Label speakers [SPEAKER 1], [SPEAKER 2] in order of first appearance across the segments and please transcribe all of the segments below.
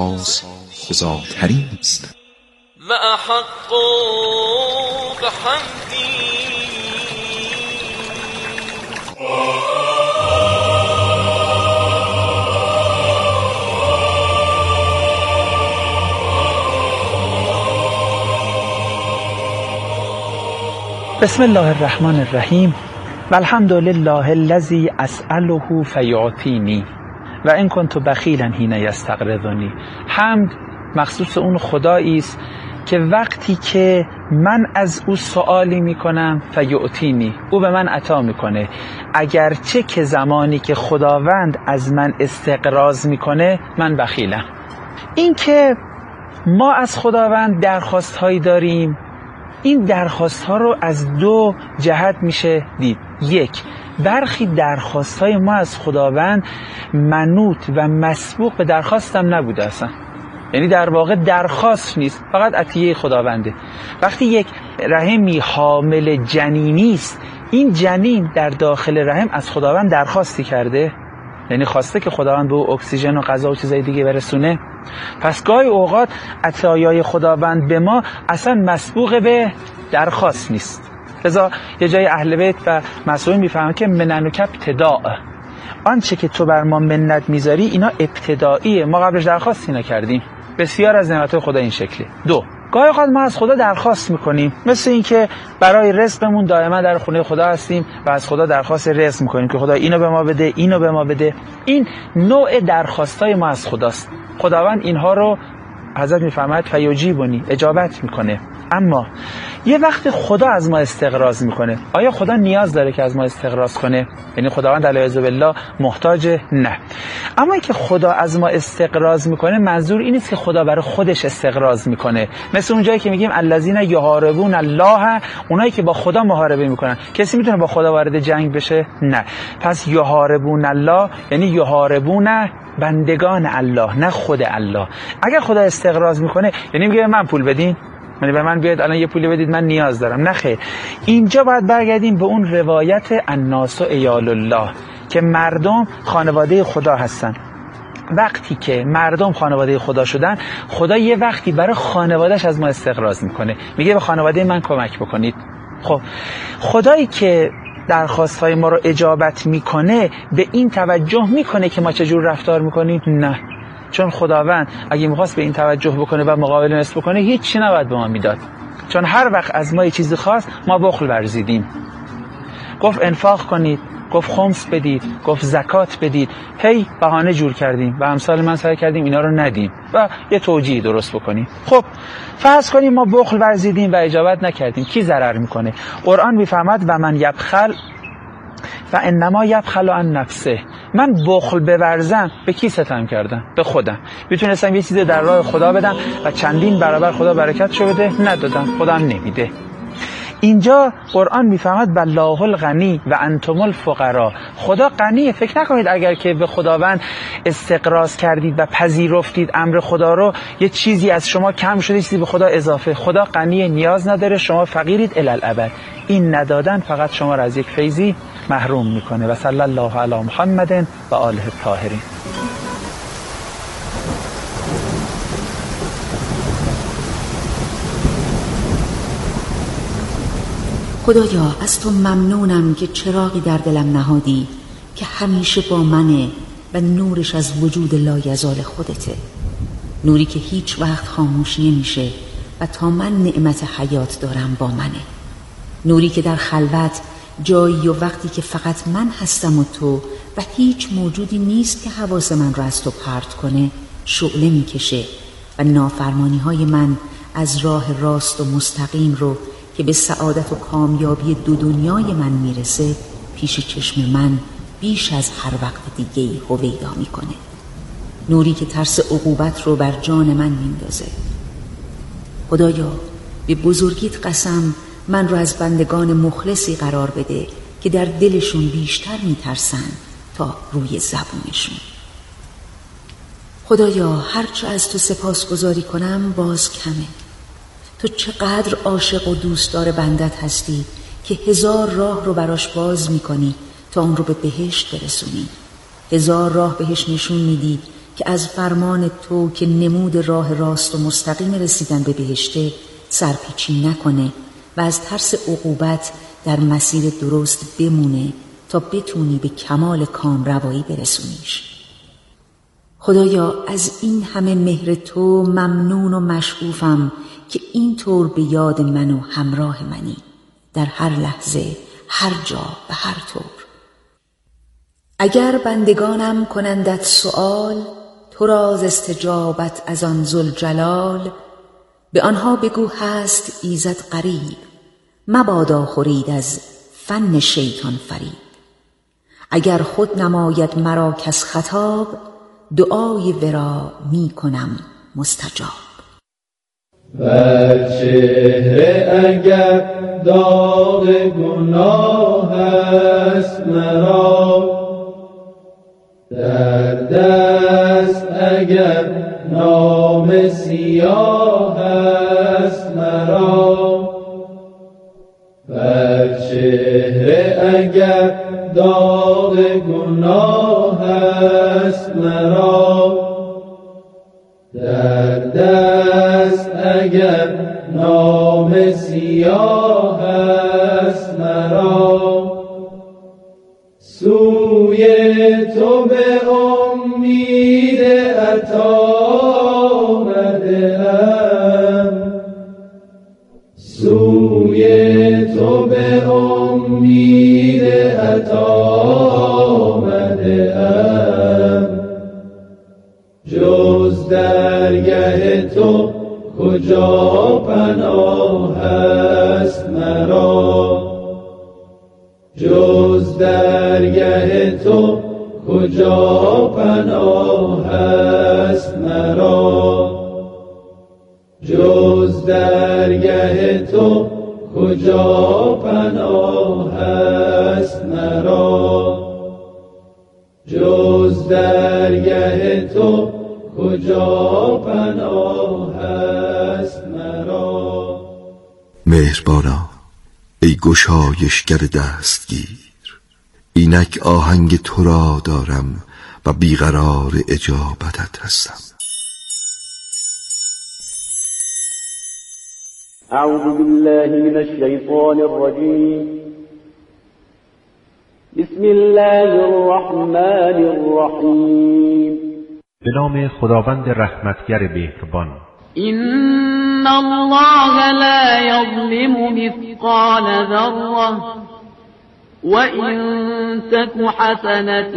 [SPEAKER 1] سپاس خداترین است
[SPEAKER 2] و احق بحمدی.
[SPEAKER 3] بسم الله الرحمن الرحیم و الحمد لله الذی اسأله فیعطینی و ان کنت بخیلا حین یستقرضنی. حمد مخصوص اون خدایی است که وقتی که من از او سوالی میکنم فیعطینی، او به من عطا میکنه، اگرچه که زمانی که خداوند از من استقراض میکنه من بخیلم. این که ما از خداوند درخواست هایی داریم، این درخواست ها رو از دو جهت میشه دید. یک، برخی درخواست های ما از خداوند منوط و مسبوق به درخواست هم نبوده اصلا، یعنی در واقع درخواست نیست، فقط عطیه خداونده. وقتی یک رحمی حامل جنینی است، این جنین در داخل رحم از خداوند درخواستی کرده، یعنی خواسته که خداوند به او اکسیژن و غذا و چیزای دیگه برسونه. پس گاهی اوقات عطایای خداوند به ما اصلا مسبوق به درخواست نیست. لذا یه جای اهل بیت و مسئولین میفهمن که مننک ابتداء، آنچه که تو بر ما منت میذاری اینا ابتداییه، ما قبلش درخواستی نکردیم. بسیار از نعمتهای خدا این شکلی. دو، گاهی اوقات ما از خدا درخواست میکنیم، مثل این که برای رزقمون دائما در خونه خدا هستیم و از خدا درخواست رزق میکنیم که خدا اینو به ما بده، اینو به ما بده. این نوع درخواستای ما از خداست. خداوند اینها رو حضرت میفرماید فیجیبونی، اجابت میکنه. اما یه وقت خدا از ما استقراض میکنه، آیا خدا نیاز داره که از ما استقراض کنه؟ یعنی خداوند علیه بالله محتاج؟ نه. اما اینکه خدا از ما استقراض میکنه منظور این نیست که خدا برای خودش استقراض میکنه، مثل اون جایی که میگیم الذین یحاربون الله، اونایی که با خدا محاربه میکنن. کسی میتونه با خدا وارد جنگ بشه؟ نه. پس یحاربون الله یعنی یحاربون بندگان الله، نه خود الله. اگر خدا استقراض میکنه یعنی میگه من پول بدین، یعنی به من بیاید الان یه پولی بدید من نیاز دارم. نه خیر. اینجا باید برگردیم به اون روایت الناس عیال الله که مردم خانواده خدا هستن. وقتی که مردم خانواده خدا شدن، خدا یه وقتی برای خانوادهش از ما استقراض میکنه، میگه به خانواده من کمک بکنید. خب خدایی که درخواست‌های ما رو اجابت میکنه به این توجه میکنه که ما چجور رفتار میکنیم؟ نه. چون خداوند اگه میخواست به این توجه بکنه و مقابل نسبت بکنه هیچی نباید به ما میداد. چون هر وقت از ما یه چیزی خواست ما بخل ورزیدیم. گفت انفاق کنید، گفت خمس بدید، گفت زکات بدید، هی بهانه جور کردیم و امثال من سعی کردیم اینا رو ندیم و یه توجیه درست بکنیم. خب فرض کنیم ما بخل ورزیدیم و اجابت نکردیم، کی ضرر میکنه؟ قرآن میفهمد و من یبخل و انما یبخل عن نفسه. من بخل بورزم به کی ستم کردم؟ به خودم. میتونستم یه چیزی در راه خدا بدم و چندین برابر خدا برکتشو بده، ندادم، خدا هم نمیده. اینجا قرآن میفهمد والله الغنی و انتم الفقراء. خدا غنیه. فکر نکنید اگر که به خداوند استقراض کردید و پذیرفتید امر خدا رو یه چیزی از شما کم شده، چیزی به خدا اضافه. خدا غنیه، نیاز نداره، شما فقیرید الی الابد. این ندادن فقط شما را از یک فیضی محروم میکنه. و صلی الله علی محمد و آله الطاهرین.
[SPEAKER 4] خدایا از تو ممنونم که چراغی در دلم نهادی که همیشه با منه و نورش از وجود لایزال خودته، نوری که هیچ وقت خاموش نمیشه و تا من نعمت حیات دارم با منه، نوری که در خلوت جایی و وقتی که فقط من هستم و تو و هیچ موجودی نیست که حواس من رو از تو پرت کنه شعله میکشه و نافرمانی های من از راه راست و مستقیم رو که به سعادت و کامیابی دو دنیای من میرسه پیش چشم من بیش از هر وقت دیگه‌ای هویدا میکنه، نوری که ترس عقوبت رو بر جان من میندازه. خدایا به بزرگیت قسم من رو از بندگان مخلصی قرار بده که در دلشون بیشتر میترسن تا روی زبونشون. خدایا هرچه از تو سپاسگزاری کنم باز کمه. تو چقدر عاشق و دوستدار بندت هستی که 1000 راه رو براش باز میکنی تا اون رو به بهشت برسونی. 1000 راه بهش نشون میدی که از فرمان تو که نمود راه راست و مستقیم رسیدن به بهشته سرپیچی نکنه و از ترس عقوبت در مسیر درست بمونه تا بتونی به کمال کامروایی برسونیش. خدایا از این همه مهر تو ممنون و مشغوفم که اینطور به یاد من و همراه منی در هر لحظه، هر جا و هر طور. اگر بندگانم کنندت سؤال، تو را ز استجابت از آن ذوالجلال، به آنها بگو هست ایزد قریب، مبادا خورید از فن شیطان فریب. اگر خود نماید مرا کس خطاب، دعای ورا می کنم مستجاب.
[SPEAKER 5] بر چهره اگر داغ گناه است مرا، در دست اگر نام سیاه است مرا، بر چهره اگر داغ گناه است مرا، در دست اگر نام سیاه است مرا، سوی تو به امید عطا آمده‌ام، سوی تو به امید عطا آمده‌ام، جز درگه تو کجا پناه است مرا، جز درگه تو کجا پناه است مرا، جز درگه تو کجا پناه است مرا، جز درگه تو کجا پناه است مرا.
[SPEAKER 6] مهربانا ای گشایشگر دستگیر، اینک آهنگ تو را دارم و بیقرار اجابتت هستم.
[SPEAKER 7] اعوذ بالله من الشیطان الرجیم. بسم الله الرحمن الرحیم.
[SPEAKER 8] به نام خداوند رحمتگر مهربان.
[SPEAKER 2] إن الله لا يظلم مثقال ذرة وإن تك حسنة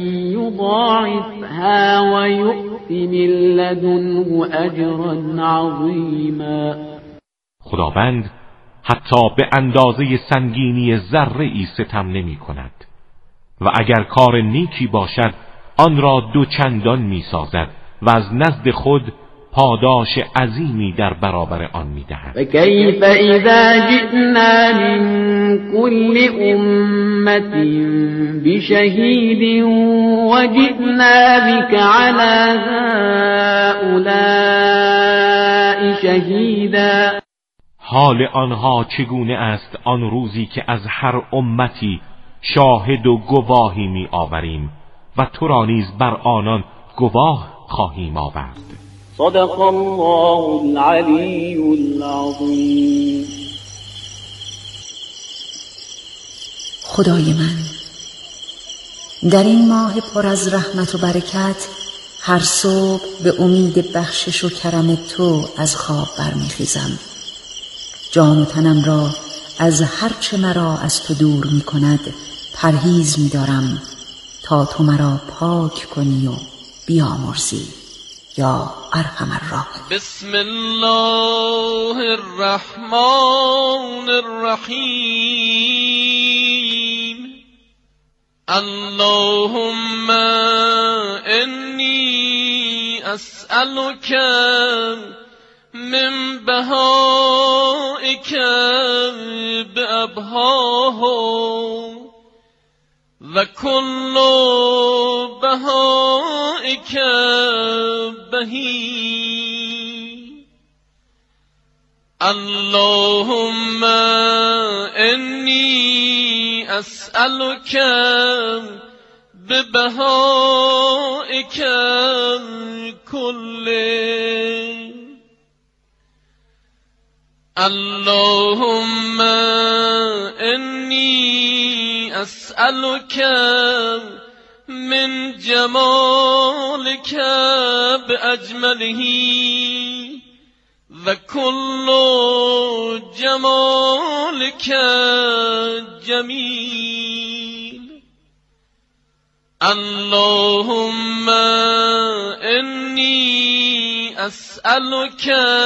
[SPEAKER 2] يضاعفها ويؤت من لدنه أجرا عظيما.
[SPEAKER 9] خداوند حتی به اندازه سنگینی ذره ای ستم نمی کند و اگر کار نیکی باشد آن را دوچندان می سازد و از نزد خود پاداش عظیمی در برابر آن می‌دهد.
[SPEAKER 2] و کیف اذا جئنا من كل امة بشهید و جئنا بك على هؤلاء شهیدا.
[SPEAKER 9] حال آنها چگونه است آن روزی که از هر امتی شاهد و گواهی می آوریم و تو را نیز بر آنان گواه خواهیم آورد.
[SPEAKER 7] صدق الله العلی العظیم.
[SPEAKER 4] خدای من، در این ماه پر از رحمت و برکت هر صبح به امید بخشش و کرم تو از خواب برمیخیزم. جان و تنم را از هر چه مرا از تو دور می کند پرهیز می دارم تا تو مرا پاک کنی و بیامرزی یا ارحم الراحمین.
[SPEAKER 2] بسم الله الرحمن الرحیم. اللهم انی اسألک من بهائک بأبهاه و کل بهائک بهی. اللهم انی اسألک
[SPEAKER 10] ببهائك الكل. اللهم إني أسألك من جمالك بأجمله، وكل جمالك جميل. اللهم إني أسألك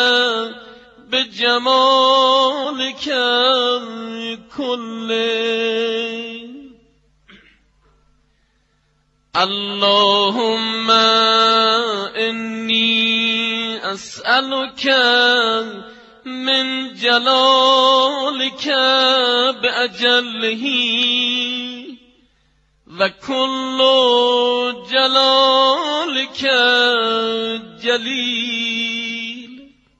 [SPEAKER 10] بجمالك كله. اللهم إني أسألك من جلالك بأجله، وكل جلالك جليل.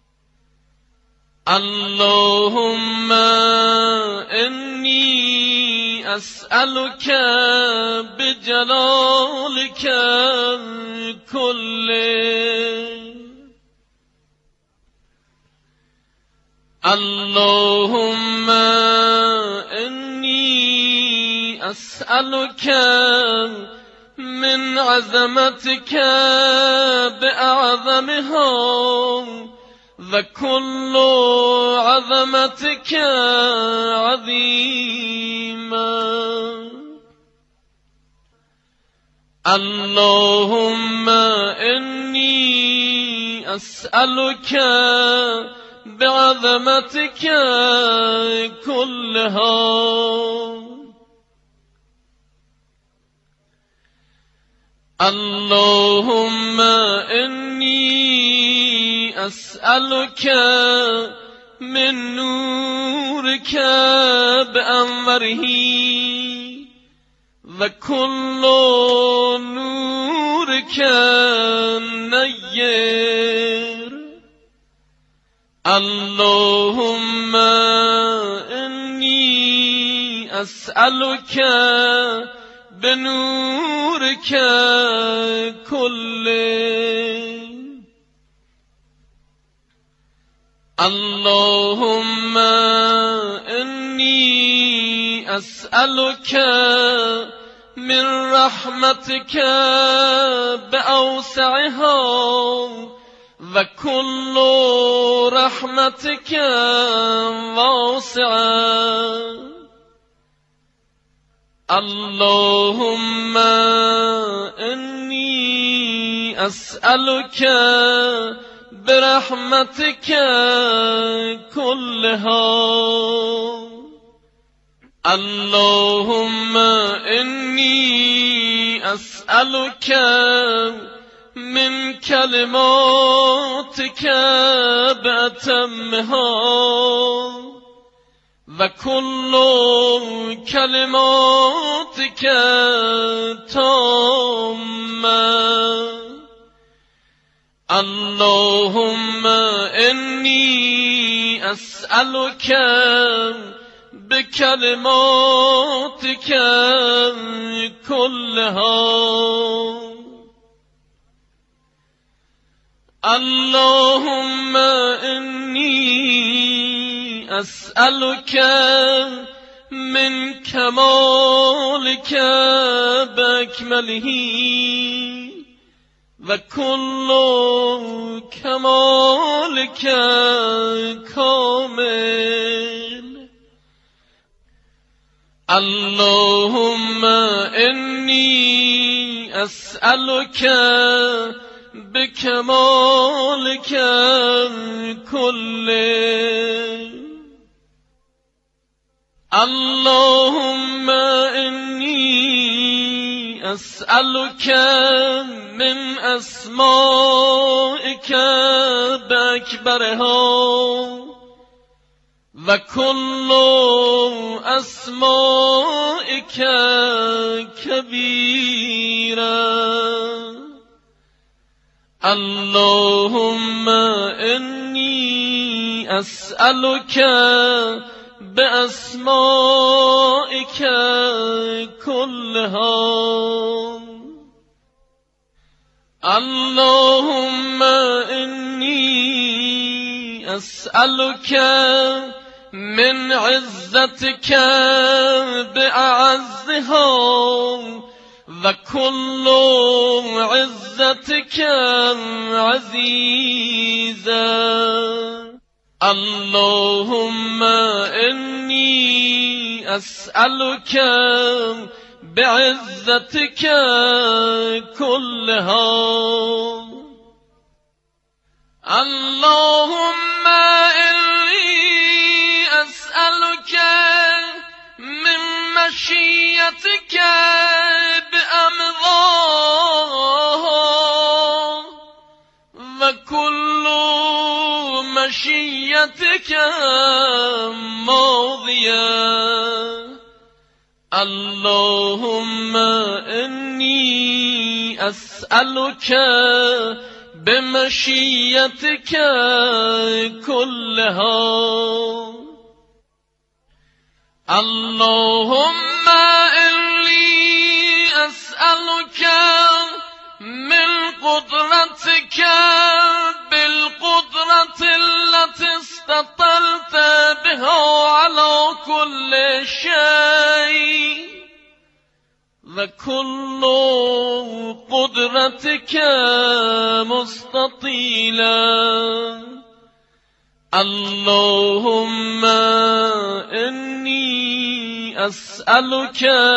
[SPEAKER 10] اللهم إني أسألك بجلالك كله. اللهم إني أسألك من عظمتك بأعظمها، وكل عظمتك عظيما. اللهم إني أسألك بعظمتك كلها. اللهم إني أسألك من نورك بأنوره، وكل نورك نير. اللهم إني أسألك بنورك كله. اللهم إني أسألك من رحمتك بأوسعها، وكل رحمتك واسعة. اللهم إني أسألك برحمتك كلها. اللهم إني أسألك من كلماتك بأتمها، وكل كلماتك تامة. اللهم إني أسألك بكلماتك كلها. اللهم إني أسألك من كمالك بأكمله، وكل كمالك كامل. اللهم إني أسألك بكمالك كله. اللهم إني أسألك من أسمائك بأكبرها، وكل أسمائك كبيرا. اللهم إني أسألك بأسمائك كلها اللهم إني أسألك من عزتك بأعزها وكل عزتك عزيزا اللهم إني أسألك بعزتك كلها اللهم إني أسألك من مشيتك بأمضاها وكل مشيتك ماضية اللهم إني أسألك بمشيتك كلها اللهم إني أسألك من قدرتك بالقدرة التي استطلت بها على كل شيء وكل قدرتك مستطيلا اللهم إني أسألك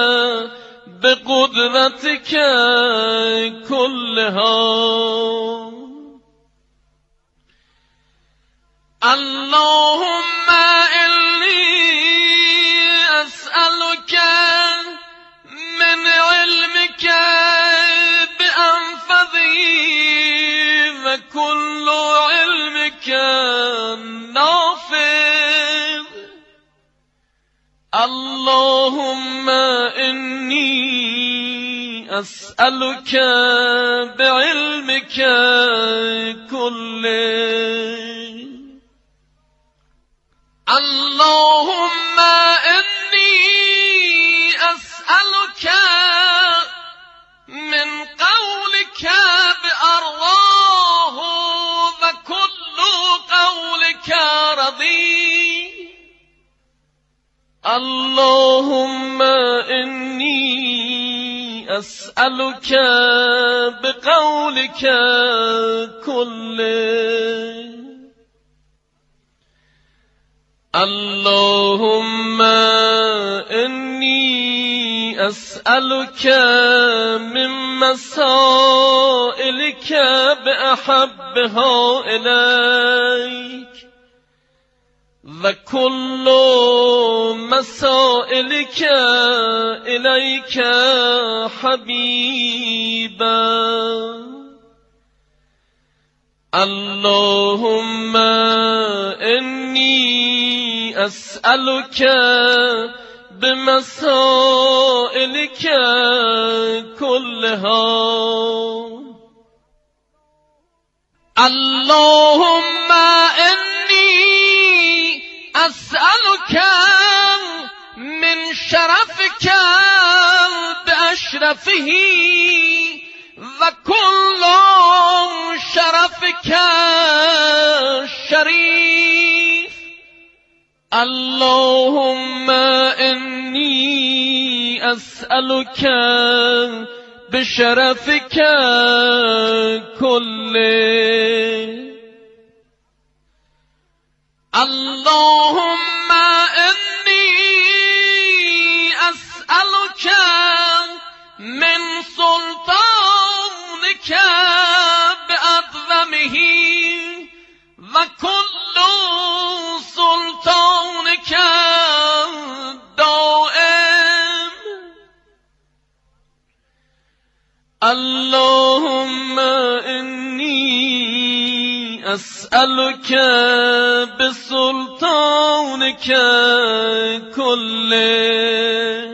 [SPEAKER 10] بقدرتك كلها اللهم إني أسألك من علمك بأنفذه وكل علمك نافذ اللهم إني أسألك بعلمك كله اللهم إني أسألك من قولك بأرضاه وكل قولك رضي اللهم إني أسألك بقولك كله اللهم إني أسألك من مسائلك بأحبها إليك وكل مسائلك إليك حبيبا اللهم إني أسألك بمسائلك كلها اللهم إني أسألك من شرفك بأشرفه وكل شرفك شريف اللهم إني أسألك بشرفك كله اللهم إني أسألك من سلطانك بأعظمه وكل سلطانك دائم اللهم إني أسألك بسلطانك كله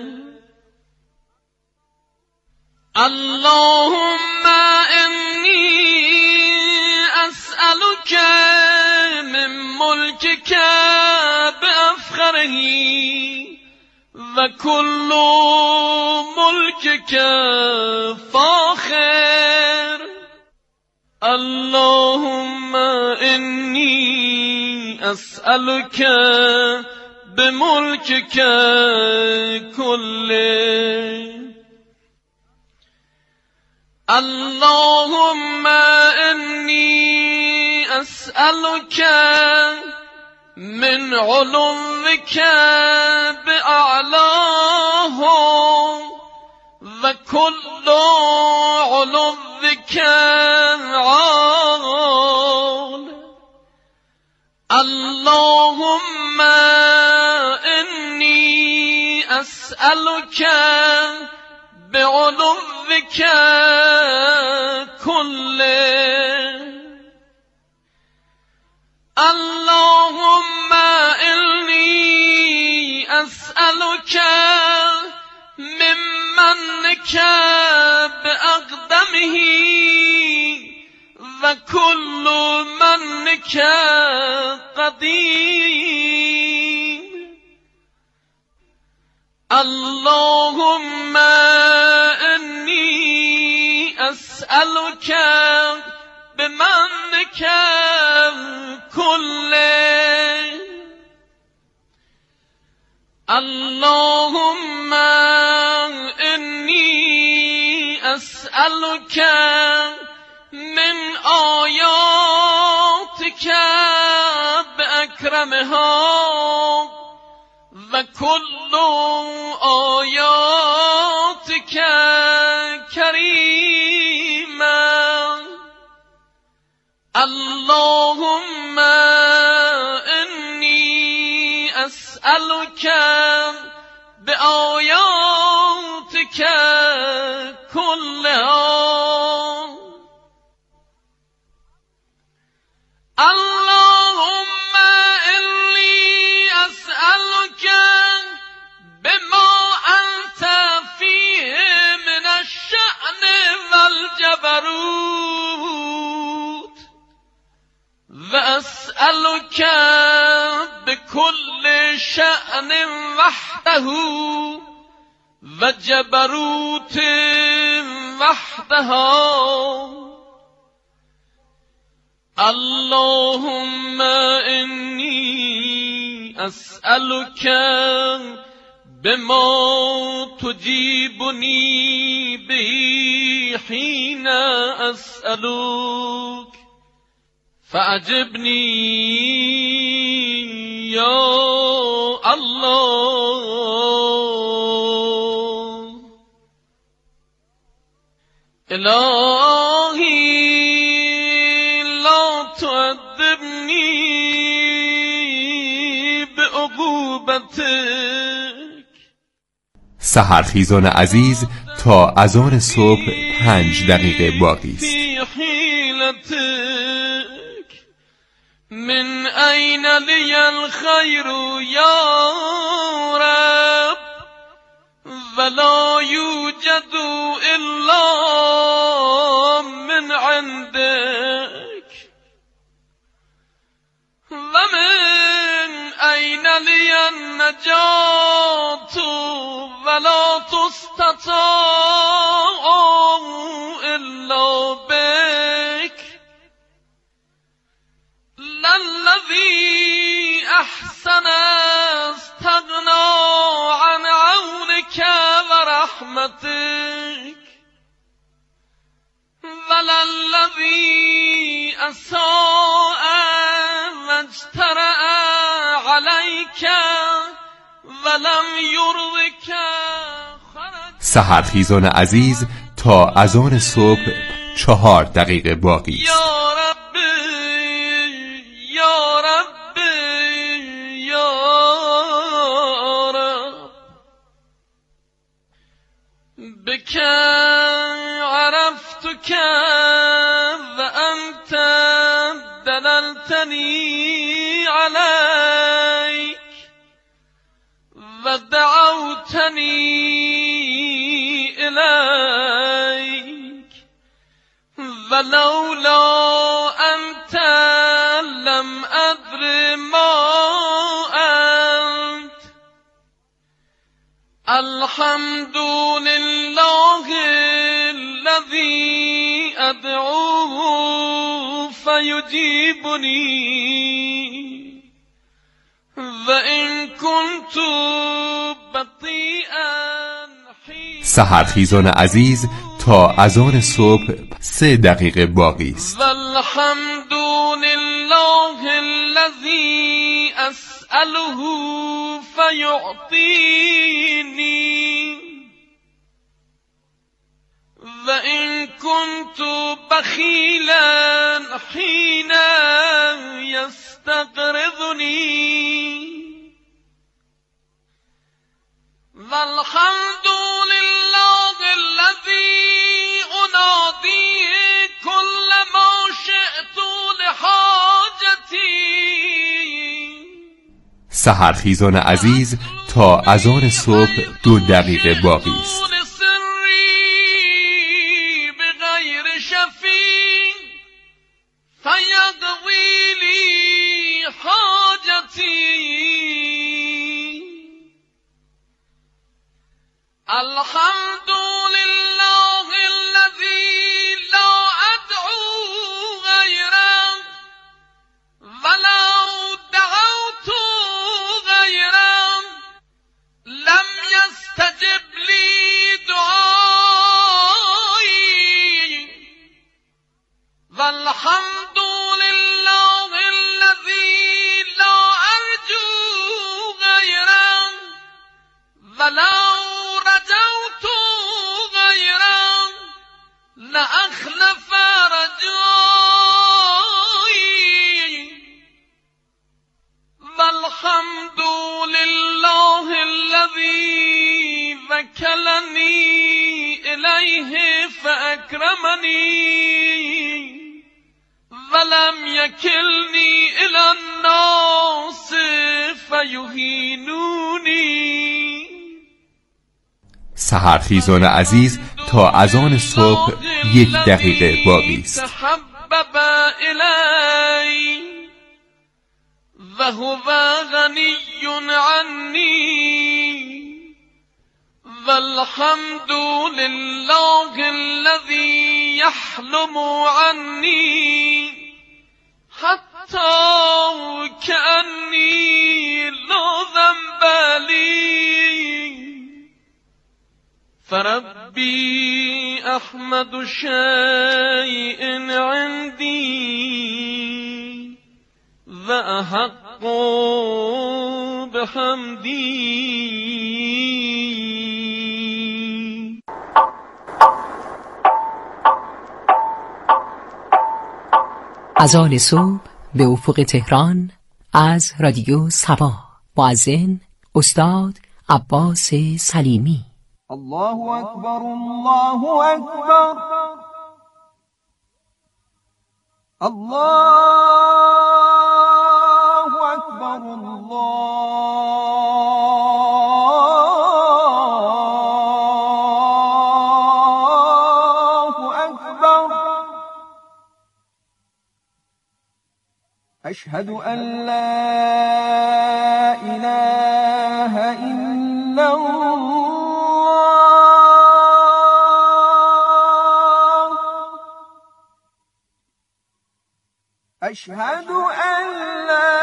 [SPEAKER 10] اللهم إني أسألك من ملكك بأفخره وكل ملكك فاخر اللهم إني أسألك بملكك كله اللهم إني أسألك من علوك بأعلاه وكل علوك عال اللهم إني أسألك بعلوك كله اللهم إني أسألك من منك بأقدمه وكل منك قديم اللهم إني أسألك بمنك كله اللهم إني أسألك من آياتك بأكرمها وكل آياتك كريما اللهم إني أسألك بآياتك كلها اللهم إني أسألك بما أنت فيه من الشأن والجبروت وأسألك بكل شأن وحده وجبروت وحدها اللهم إني أسألك بما تجيبني به حين أسألك فأجبني يا الله إلهي لا تعذبني بعقوبتك.
[SPEAKER 11] سحرخیزان عزیز تا اذان صبح 5 دقیقه باقی است.
[SPEAKER 10] من أين لي الخير يا رب ولا يوجد إلا من عندك ومن أين لي النجاة ولا تستطاع إلا بك الذي أحسن استغنى عن عونك ورحمتك وللذي أساء واجترأ عليك ولم يرضك.
[SPEAKER 11] سحرخیزان عزیز تا اذان صبح 4 دقیقه باقی است.
[SPEAKER 10] بك عرفتك وأنت دللتني عليك ودعوتني إليك ولولا أنت لم أدرك والحمد لله الذي أدعوه فيجيبني وإن كنت بطيئا.
[SPEAKER 11] سحرخیزان عزیز تا اذان صبح 3 دقیقه باقی است.
[SPEAKER 10] والحمد لله الذي أسأله فيعطيني وإن كنت بخيلا حين يستقرضني. والحمد لله الذي أنادي كل ما شئت لحاجتي.
[SPEAKER 11] سحرخیزان عزیز تا اذان صبح 2 دقیقه باقی است.
[SPEAKER 10] بغير شفيع فيقضي لي حاجتي. الحمد لله الذي لا أدعو غيره ولو دعوت غيره لم يستجب لي دعائي. والحمد لله الذي لا أرجو غيره ولو رجوت غيره لأخلف رجائي. والحمد لله الذي وكلني إليه فأكرمني ولم يكلني إلى الناس فيهينوني.
[SPEAKER 11] سحرخیزان عزیز تا اذان صبح 1 دقیقه باقی است.
[SPEAKER 10] تحبب إلي وهو غني عني. والحمد لله الذي يحلم عني حتى كأني لا ذنب لي. فربي أحمد شيء عندي وأحق بحمدي.
[SPEAKER 12] اذان صبح به افق تهران از رادیو صبا. مؤذن استاد عباس سلیمی.
[SPEAKER 13] الله أكبر الله أكبر الله أكبر الله أكبر. أشهد أن لا إله إلا الله أشهد أن لا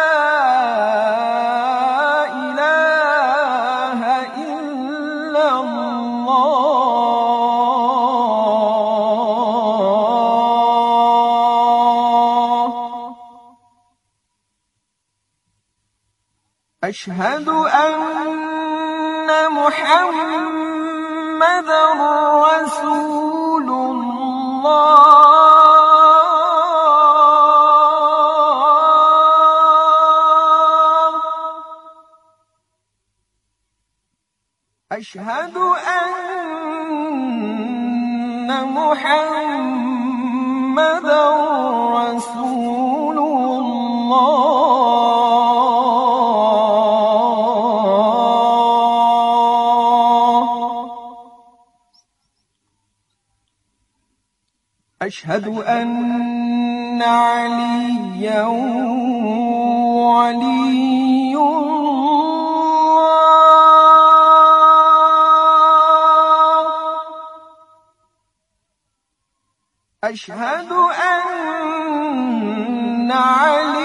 [SPEAKER 13] إله إلا الله أشهد أن محمدًا رسول الله أشهد أن محمدًا رسول الله أشهد أن عليًّا ولي الله أشهد أن علي